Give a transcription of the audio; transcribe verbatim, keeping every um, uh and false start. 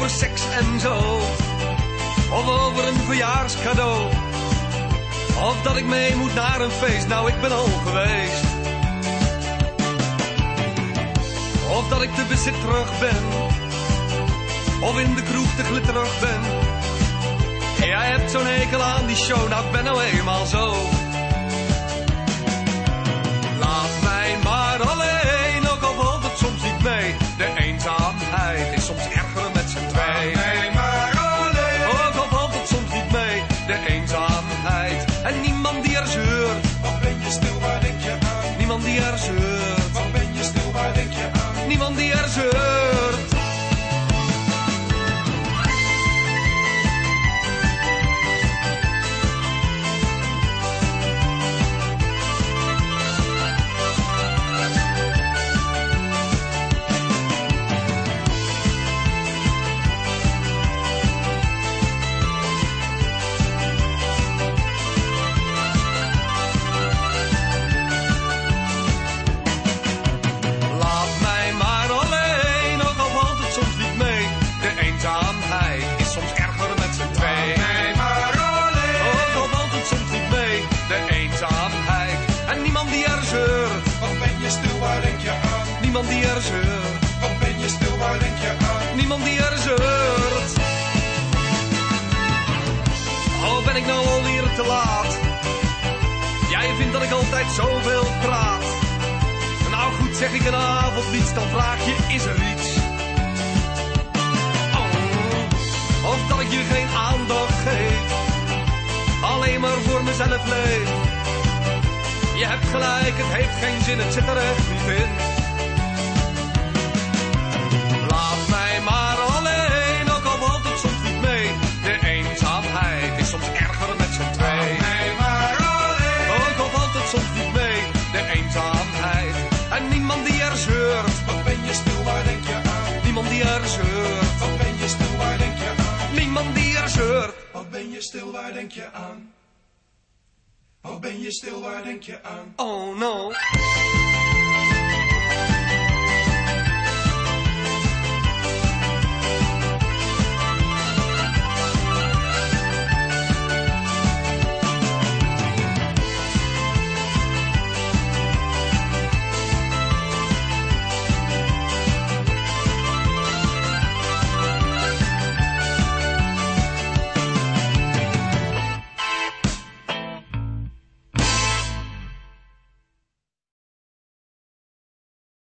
over seks en zo. Of over een verjaarscadeau. Of dat ik mee moet naar een feest, nou ik ben al geweest. Of dat ik te bezitterig ben. Of in de kroeg te glitterig ben. Jij hebt zo'n hekel aan die show, nou ik ben nou eenmaal zo. Laat mij maar alleen, ook al valt het soms niet mee. De eenzaamheid is soms erger met z'n twee. Laat mij maar alleen, ook al valt het soms niet mee. De eenzaamheid en niemand die er zeurt. Wat ben je stil, waar denk je aan? Niemand die er zeurt. Wat ben je stil, waar denk je aan? Niemand die er zeurt. Niemand die er zeurt. Wat ben je stil, waar denk je aan? Niemand die er zeurt. Oh, ben ik nou alweer te laat? Jij vindt dat ik altijd zoveel praat. Nou goed, zeg ik een avondlied, dan vraag je, is er iets? Oh, of dat ik je geen aandacht geef. Alleen maar voor mezelf leef. Je hebt gelijk, het heeft geen zin, het zit er echt niet in. Laat mij maar alleen, ook al valt het soms niet mee. De eenzaamheid is soms erger met z'n twee. Laat mij maar alleen, ook al valt het soms niet mee. De eenzaamheid en niemand die er zeurt. wat ben je stil, waar denk je aan? Niemand die er zeurt. Wat ben je stil, waar denk je aan? Niemand die er zeurt. Wat ben je stil, waar denk je aan? Wat ben je stil, waar denk je aan? Oh no.